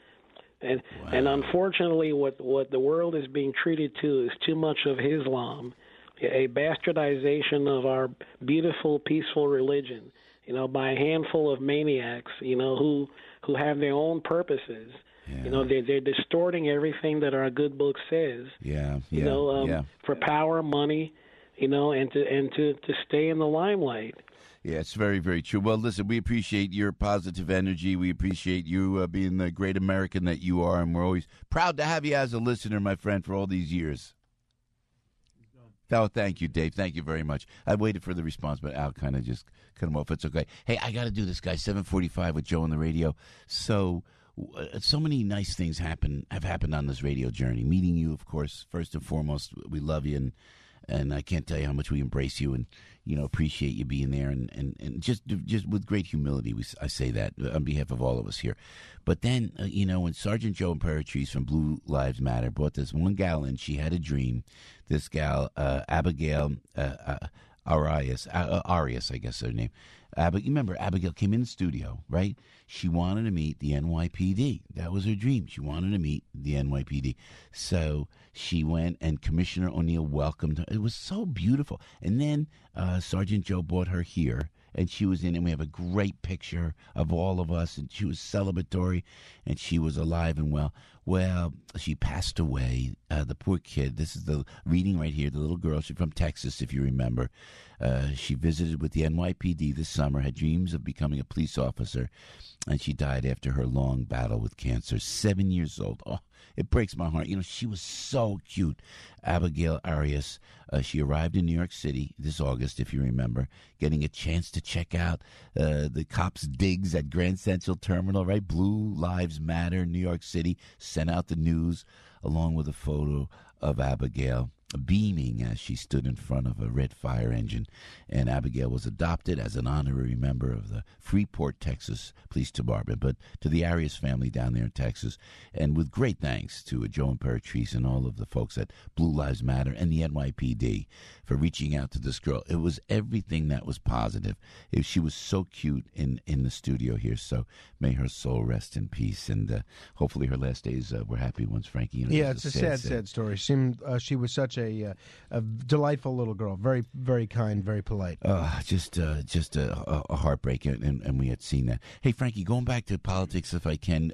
And unfortunately, what the world is being treated to is too much of Islam, a bastardization of our beautiful, peaceful religion, by a handful of maniacs, who have their own purposes. Yeah. They're distorting everything that our good book says. For power, money, and to stay in the limelight. Yeah, it's very, very true. Well, listen, we appreciate your positive energy. We appreciate you being the great American that you are, and we're always proud to have you as a listener, my friend, for all these years. Oh, thank you, Dave. Thank you very much. I waited for the response, but Al kind of just cut him off. It's okay. Hey, I got to do this, guys. 7:45 with Joe on the radio. So many nice things have happened on this radio journey. Meeting you, of course, first and foremost. We love you, and I can't tell you how much we embrace you and appreciate you being there, and just with great humility, I say that on behalf of all of us here. But then, when Sergeant Joe Imperatrice from Blue Lives Matter brought this one gal in, she had a dream. This gal, Abigail Arias, I guess her name. You remember, Abigail came in the studio, right? She wanted to meet the NYPD. That was her dream. She wanted to meet the NYPD. So she went, and Commissioner O'Neill welcomed her. It was so beautiful. And then Sergeant Joe brought her here, and she was in, and we have a great picture of all of us, and she was celebratory, and she was alive and well. Well, she passed away. The poor kid. This is the reading right here. The little girl. She's from Texas, if you remember. She visited with the NYPD this summer, had dreams of becoming a police officer, and she died after her long battle with cancer. 7 years old. Oh, it breaks my heart. She was so cute. Abigail Arias. She arrived in New York City this August, if you remember, getting a chance to check out the cops' digs at Grand Central Terminal, right? Blue Lives Matter, New York City, sent out the news along with a photo of Abigail beaming as she stood in front of a red fire engine. And Abigail was adopted as an honorary member of the Freeport, Texas Police Department, but to the Arias family down there in Texas. And with great thanks to Joe Imperatrice and all of the folks at Blue Lives Matter and the NYPD for reaching out to this girl. It was everything that was positive. She was so cute in the studio here, so may her soul rest in peace. And hopefully her last days were happy ones, Frankie. It's a sad story. She was such a delightful little girl, very, very kind, very polite. Just a heartbreak, and we had seen that. Hey, Frankie, going back to politics, if I can,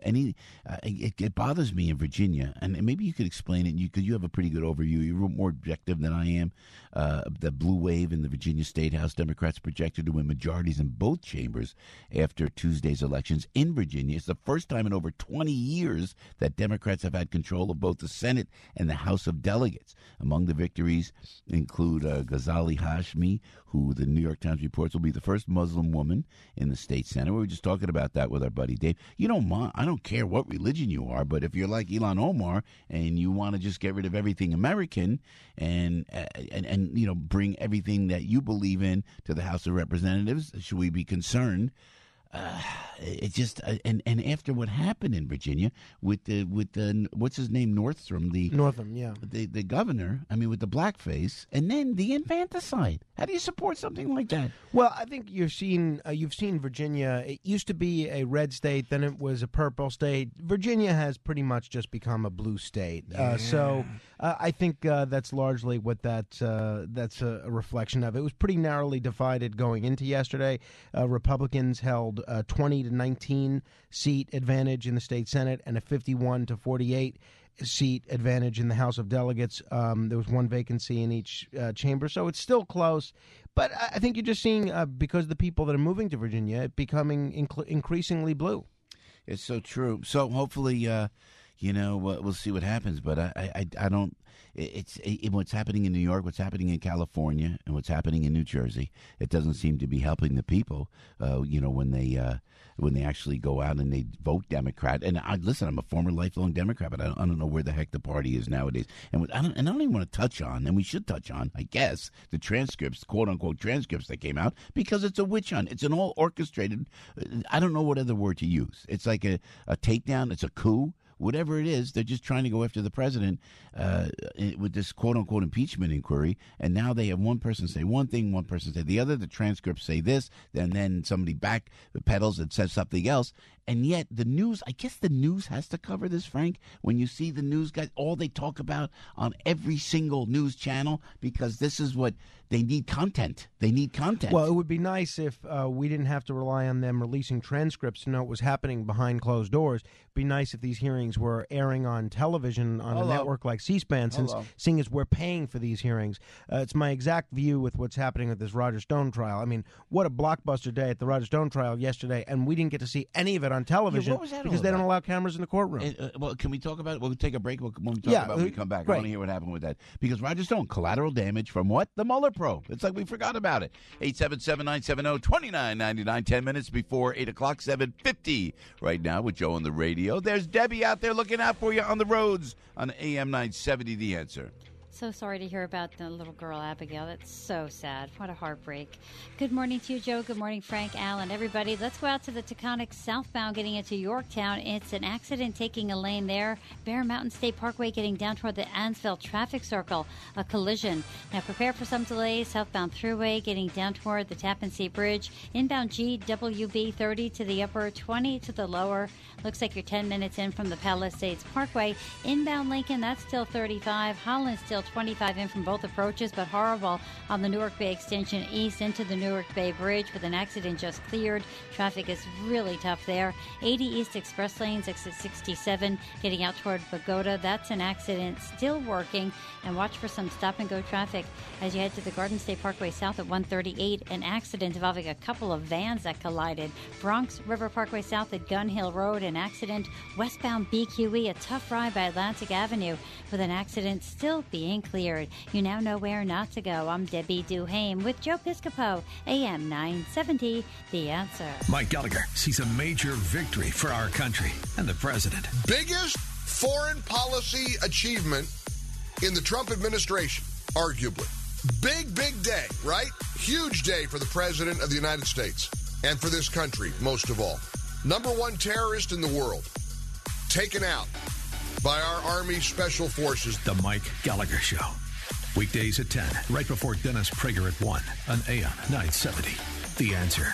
it bothers me in Virginia, and maybe you could explain it. Because you have a pretty good overview. You're more objective than I am. The blue wave in the Virginia State House, Democrats projected to win majorities in both chambers after Tuesday's elections in Virginia. It's the first time in over 20 years that Democrats have had control of both the Senate and the House of Delegates. Among the victories include Ghazali Hashmi, who the New York Times reports will be the first Muslim woman in the state Senate. We were just talking about that with our buddy Dave. I don't care what religion you are, but if you're like Ilhan Omar and you want to just get rid of everything American and bring everything that you believe in to the House of Representatives, should we be concerned? It just and after what happened in Virginia with the what's his name, Northam, the governor, with the blackface, and then the infanticide. How do you support something like that? Well, I think you've seen Virginia. It used to be a red state, then it was a purple state. Virginia has pretty much just become a blue state. So I think that's largely what that's a reflection of. It was pretty narrowly divided going into yesterday. Republicans held 20 to 19 seat advantage in the state Senate and a 51 to 48 seat advantage in the House of Delegates. There was one vacancy in each chamber, so it's still close. But I think you're just seeing, because the people that are moving to Virginia, it becoming increasingly blue. It's so true. So hopefully, we'll see what happens. But I don't. It's what's happening in New York, what's happening in California, and what's happening in New Jersey. It doesn't seem to be helping the people. When they actually go out and they vote Democrat. And listen, I'm a former lifelong Democrat, but I don't know where the heck the party is nowadays. And I don't even want to touch on, and we should touch on, I guess, the transcripts, quote unquote transcripts that came out, because it's a witch hunt. It's an all orchestrated. I don't know what other word to use. It's like a takedown. It's a coup. Whatever it is, they're just trying to go after the president with this quote-unquote impeachment inquiry. And now they have one person say one thing, one person say the other. The transcripts say this, and then somebody backpedals and says something else. And yet the news, I guess the news has to cover this, Frank, when you see the news guys, all they talk about on every single news channel, because this is what they need, content. They need content. Well, it would be nice if we didn't have to rely on them releasing transcripts to know what was happening behind closed doors. It would be nice if these hearings were airing on television on a network like C-SPAN, since seeing as we're paying for these hearings. It's my exact view with what's happening with this Roger Stone trial. I mean, what a blockbuster day at the Roger Stone trial yesterday, and we didn't get to see any of it on television because they don't allow cameras in the courtroom. Well, can we talk about it? We'll take a break. When we talk about it when we come back. I want to hear what happened with that. Because Roger Stone, collateral damage from what? The Mueller probe. It's like we forgot about it. 877-970-2999, 10 minutes before 8 o'clock, 7:50 right now with Joe on the radio. There's Debbie out there looking out for you on the roads on AM 970, The Answer. So sorry to hear about the little girl, Abigail. That's so sad. What a heartbreak. Good morning to you, Joe. Good morning, Frank, Alan, everybody. Let's go out to the Taconic southbound getting into Yorktown. It's an accident taking a lane there. Bear Mountain State Parkway getting down toward the Ansville traffic circle. A collision. Now prepare for some delays. Southbound Thruway getting down toward the Tappan Zee Bridge. Inbound GWB 30 to the upper, 20 to the lower. Looks like you're 10 minutes in from the Palisades Parkway. Inbound Lincoln, that's still 35. Holland still 25 in from both approaches, but horrible on the Newark Bay extension east into the Newark Bay Bridge with an accident just cleared. Traffic is really tough there. 80 East Express Lanes, exit 67, getting out toward Pagoda. That's an accident still working. And watch for some stop-and-go traffic as you head to the Garden State Parkway south at 138. An accident involving a couple of vans that collided. Bronx River Parkway south at Gun Hill Road, an accident. Westbound BQE, a tough ride by Atlantic Avenue with an accident still being cleared. You now know where not to go. I'm Debbie Duhame with Joe Piscopo, AM 970, The Answer. Mike Gallagher sees a major victory for our country and the president. Biggest foreign policy achievement in the Trump administration, arguably. Big day, right? Huge day for the president of the United States and for this country, most of all. Number one terrorist in the world, taken out by our Army Special Forces. The Mike Gallagher Show. Weekdays at 10, right before Dennis Prager at 1 on AM 970. The Answer.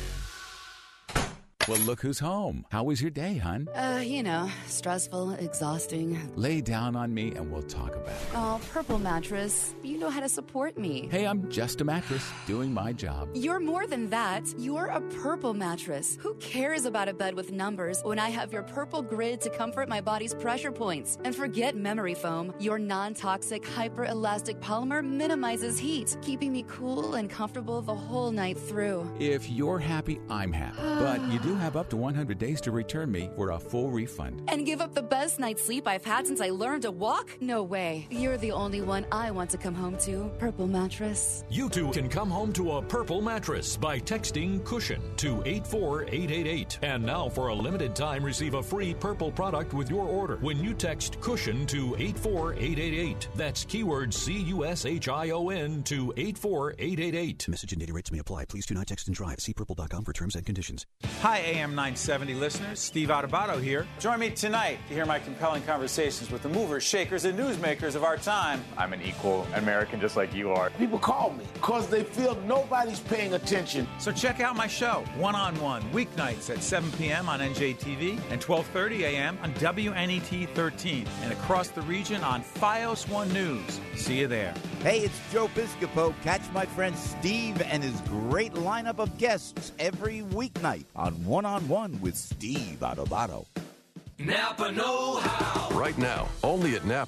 Well, look who's home. How was your day, hon? Stressful, exhausting. Lay down on me and we'll talk about it. Oh, Purple Mattress. You know how to support me. Hey, I'm just a mattress doing my job. You're more than that. You're a Purple Mattress. Who cares about a bed with numbers when I have your Purple Grid to comfort my body's pressure points? And forget memory foam. Your non-toxic, hyper-elastic polymer minimizes heat, keeping me cool and comfortable the whole night through. If you're happy, I'm happy. But you do have up to 100 days to return me for a full refund. And give up the best night's sleep I've had since I learned to walk? No way. You're the only one I want to come home to. Purple Mattress. You too can come home to a Purple Mattress by texting Cushion to 84888. And now for a limited time, receive a free Purple product with your order when you text Cushion to 84888. That's keyword CUSHION to 84888. Message and data rates may apply. Please do not text and drive. See purple.com for terms and conditions. Hi, AM 970 listeners. Steve Adubato here. Join me tonight to hear my compelling conversations with the movers, shakers, and newsmakers of our time. I'm an equal American just like you are. People call me because they feel nobody's paying attention. So check out my show, One on One, weeknights at 7 p.m. on NJTV and 12:30 a.m. on WNET 13 and across the region on Fios One News. See you there. Hey, it's Joe Piscopo. Catch my friend Steve and his great lineup of guests every weeknight on One with Steve Adubato. Napa know-how. Right now, only at Napa,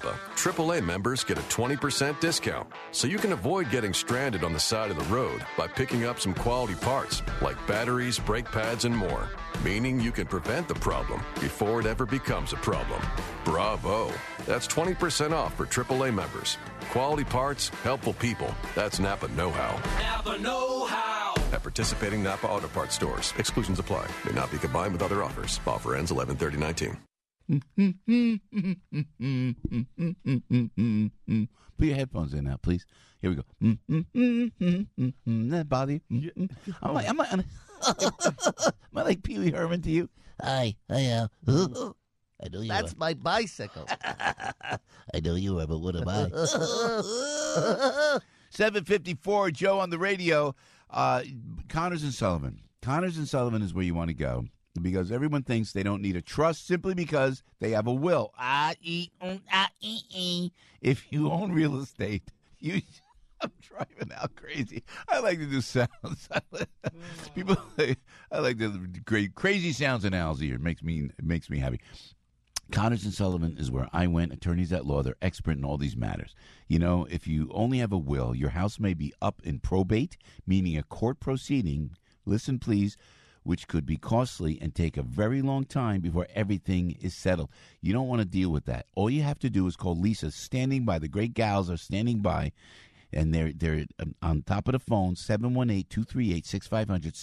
AAA members get a 20% discount, so you can avoid getting stranded on the side of the road by picking up some quality parts like batteries, brake pads, and more. Meaning you can prevent the problem before it ever becomes a problem. Bravo! That's 20% off for AAA members. Quality parts, helpful people. That's Napa know-how. Napa know-how. At participating Napa Auto Parts stores. Exclusions apply. May not be combined with other offers. Offer ends 11/30/19. Put your headphones in now, please. Here we go. That bother you? Am I like Pee Wee Herman to you? Hi, I know you. That's my bicycle. I know you are, but what am I? 7:54, Joe on the radio. Connors and Sullivan. Connors and Sullivan is where you want to go because everyone thinks they don't need a trust simply because they have a will. If you own real estate, I'm driving out crazy. I like to do sounds. I like the great crazy sounds analogy. It makes me happy. Connors and Sullivan is where I went. Attorneys at law. They're expert in all these matters. You know, if you only have a will, your house may be up in probate, meaning a court proceeding. Listen, please. Which could be costly and take a very long time before everything is settled. You don't want to deal with that. All you have to do is call Lisa. Standing by. The great gals are standing by. And they're on top of the phone, 718-238-6500,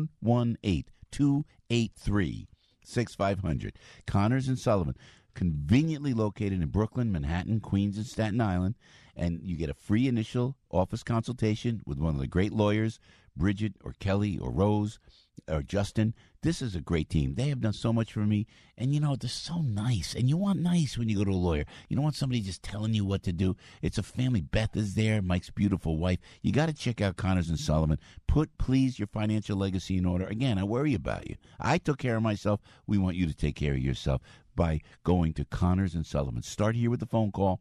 718-283-6500. Connors and Sullivan, conveniently located in Brooklyn, Manhattan, Queens, and Staten Island. And you get a free initial office consultation with one of the great lawyers, Bridget or Kelly or Rose or Justin. This is a great team. They have done so much for me. And, you know, they're so nice. And you want nice when you go to a lawyer. You don't want somebody just telling you what to do. It's a family. Beth is there, Mike's beautiful wife. You got to check out Connors and Sullivan. Put, please, your financial legacy in order. Again, I worry about you. I took care of myself. We want you to take care of yourself by going to Connors and Sullivan. Start here with the phone call,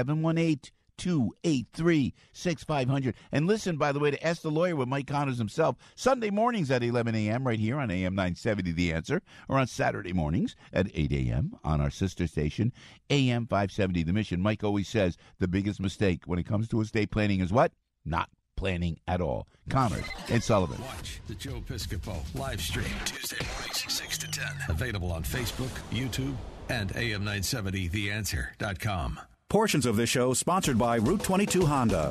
718-283-6500. And listen, by the way, to Ask the Lawyer with Mike Connors himself, Sunday mornings at 11 a.m. right here on AM 970 The Answer, or on Saturday mornings at 8 a.m. on our sister station, AM 570 The Mission. Mike always says the biggest mistake when it comes to estate planning is what? Not planning at all. Connors and Sullivan. Watch the Joe Piscopo live stream Tuesday mornings 6 to 10. Available on Facebook, YouTube, and AM970theanswer.com. Portions of this show sponsored by Route 22 Honda.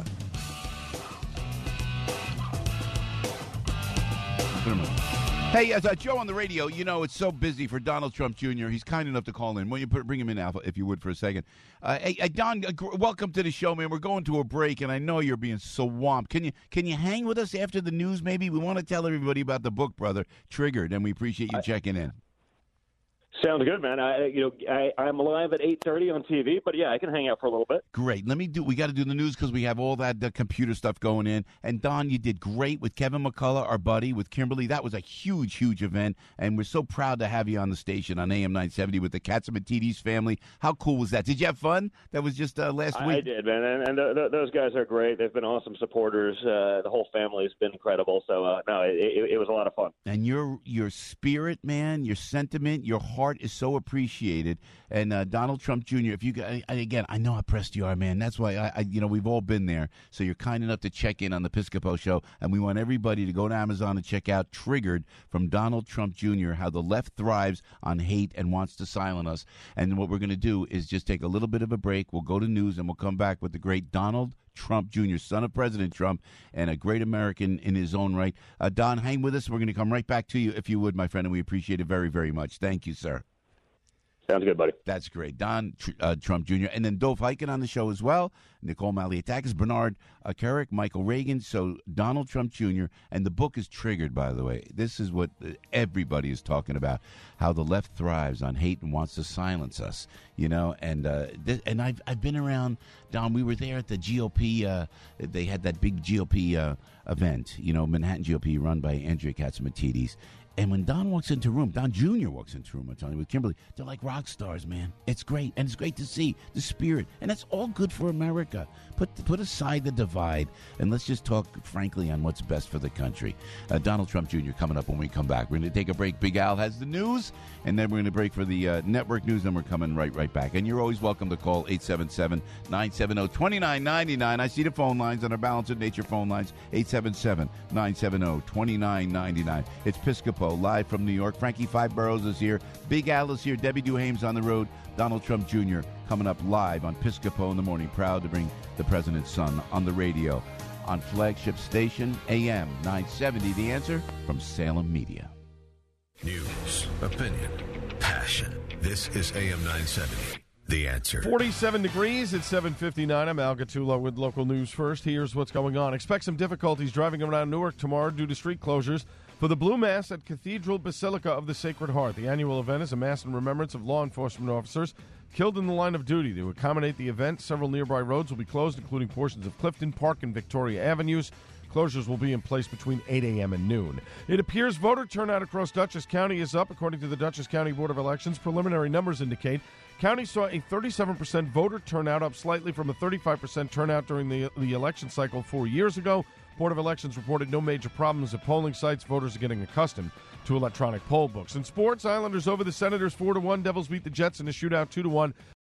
Hey, as Joe on the radio, you know, it's so busy for Donald Trump Jr. He's kind enough to call in. Will you bring him in, Alpha, if you would, for a second? Hey, Don, welcome to the show, man. We're going to a break, and I know you're being swamped. Can you hang with us after the news, maybe? We want to tell everybody about the book, brother, Triggered, and we appreciate you checking in. Sounds good, man. I'm live at 8:30 on TV, but yeah, I can hang out for a little bit. Great. We got to do the news because we have all that computer stuff going in. And Don, you did great with Kevin McCullough, our buddy, with Kimberly. That was a huge, huge event, and we're so proud to have you on the station on AM 970 with the Katzimatidis family. How cool was that? Did you have fun? That was just last week. I did, man, and those guys are great. They've been awesome supporters. The whole family has been incredible. So no, it was a lot of fun. And your spirit, man, your sentiment, your heart is so appreciated. And Donald Trump Jr., if you again, I know how pressed you are, man. That's why I we've all been there. So you're kind enough to check in on the Piscopo Show, and we want everybody to go to Amazon and check out Triggered from Donald Trump Jr., How the Left Thrives on Hate and Wants to Silence Us. And what we're going to do is just take a little bit of a break. We'll go to news, and we'll come back with the great Donald Trump Jr., son of President Trump, and a great American in his own right. Don, hang with us. We're going to come right back to you, if you would, my friend, and we appreciate it very, very much. Thank you, sir. Sounds good, buddy. That's great. Don Trump Jr. And then Dov Hikian on the show as well. Nicole Malliotakis, Bernard Carrick, Michael Reagan. So Donald Trump Jr. And the book is Triggered, by the way. This is what everybody is talking about, how the left thrives on hate and wants to silence us. You know, and I've been around, Don, we were there at the GOP. They had that big GOP event, you know, Manhattan GOP run by Andrea Katzimatidis. And when Don walks into a room, Don Jr. walks into a room, I'm telling you, with Kimberly, they're like rock stars, man. It's great. And it's great to see the spirit. And that's all good for America. Put aside the divide, and let's just talk frankly on what's best for the country. Donald Trump Jr. coming up when we come back. We're going to take a break. Big Al has the news, and then we're going to break for the network news, and we're coming right back. And you're always welcome to call 877-970-2999. I see the phone lines on our Balance of Nature phone lines, 877-970-2999. It's Piscopo, live from New York. Frankie Five Boroughs is here. Big Al is here. Debbie Duhame's on the road. Donald Trump Jr. coming up live on Piscopo in the morning. Proud to bring the President's son on the radio on flagship station AM 970. The Answer from Salem Media. News, opinion, passion. This is AM 970. The Answer. 47 degrees at 7:59. I'm Al Gattullo with local news first. Here's what's going on. Expect some difficulties driving around Newark tomorrow due to street closures for the Blue Mass at Cathedral Basilica of the Sacred Heart. The annual event is a mass in remembrance of law enforcement officers killed in the line of duty. To accommodate the event, several nearby roads will be closed, including portions of Clifton Park and Victoria Avenues. Closures will be in place between 8 a.m. and noon. It appears voter turnout across Dutchess County is up. According to the Dutchess County Board of Elections, preliminary numbers indicate county saw a 37% voter turnout, up slightly from a 35% turnout during the election cycle 4 years ago. Board of Elections reported no major problems at polling sites. Voters are getting accustomed to electronic poll books. In sports, Islanders over the Senators 4-1. Devils beat the Jets in a shootout 2-1.